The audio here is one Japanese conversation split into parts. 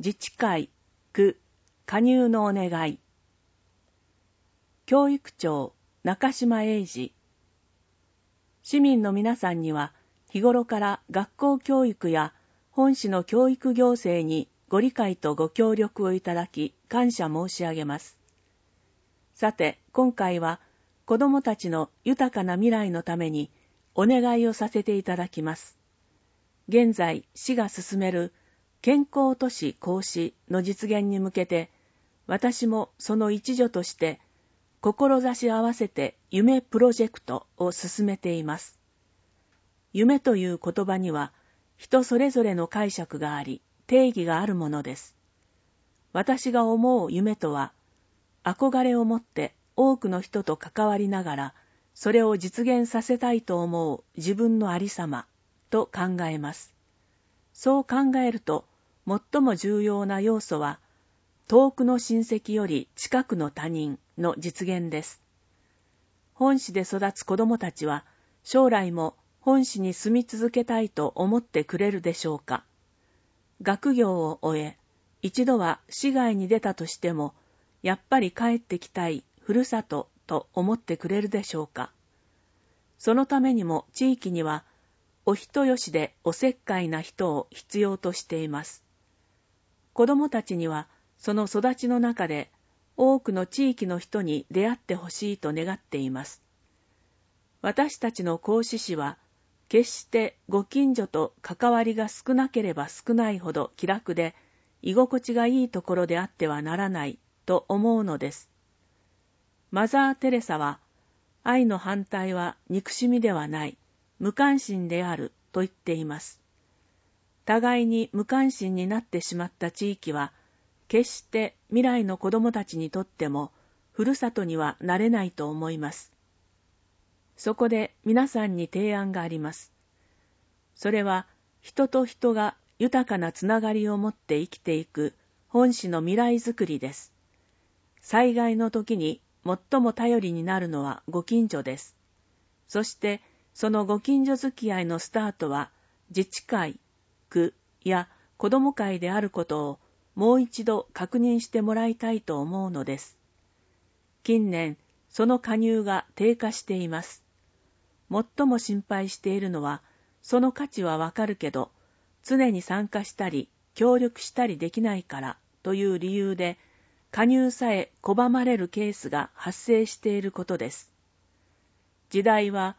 自治会、区、加入のお願い。教育長、中島英二。市民の皆さんには、日頃から学校教育や本市の教育行政にご理解とご協力をいただき、感謝申し上げます。さて、今回は、子どもたちの豊かな未来のためにお願いをさせていただきます。現在、市が進める健康都市構思の実現に向けて、私もその一助として、志合わせて夢プロジェクトを進めています。夢という言葉には、人それぞれの解釈があり、定義があるものです。私が思う夢とは、憧れを持って多くの人と関わりながら、それを実現させたいと思う自分のありさまと考えます。そう考えると、最も重要な要素は、遠くの親戚より近くの他人の実現です。本市で育つ子どもたちは、将来も本市に住み続けたいと思ってくれるでしょうか。学業を終え、一度は市外に出たとしても、やっぱり帰ってきたいふるさとと思ってくれるでしょうか。そのためにも地域には、お人よしでおせっかいな人を必要としています。子どもたちには、その育ちの中で多くの地域の人に出会ってほしいと願っています。私たちの講師士は、決してご近所と関わりが少なければ少ないほど気楽で、居心地がいいところであってはならないと思うのです。マザー・テレサは、愛の反対は憎しみではない、無関心であると言っています。互いに無関心になってしまった地域は、決して未来の子どもたちにとっても、ふるさとにはなれないと思います。そこで皆さんに提案があります。それは、人と人が豊かなつながりを持って生きていく本市の未来づくりです。災害の時に最も頼りになるのはご近所です。そして、そのご近所付き合いのスタートは、自治会、区や子ども会であることをもう一度確認してもらいたいと思うのです。近年、その加入が低下しています。最も心配しているのは、その価値はわかるけど、常に参加したり、協力したりできないからという理由で、加入さえ拒まれるケースが発生していることです。時代は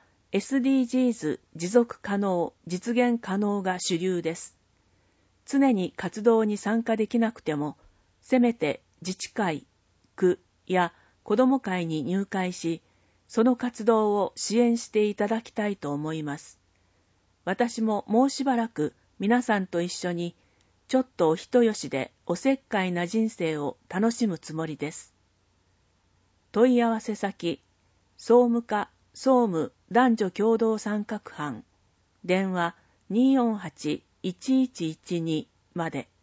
SDGs 持続可能、実現可能が主流です。常に活動に参加できなくても、せめて自治会、区や子ども会に入会し、その活動を支援していただきたいと思います。私ももうしばらく皆さんと一緒に、ちょっとお人よしでおせっかいな人生を楽しむつもりです。問い合わせ先、総務課総務男女共同参画班、電話248-1112まで。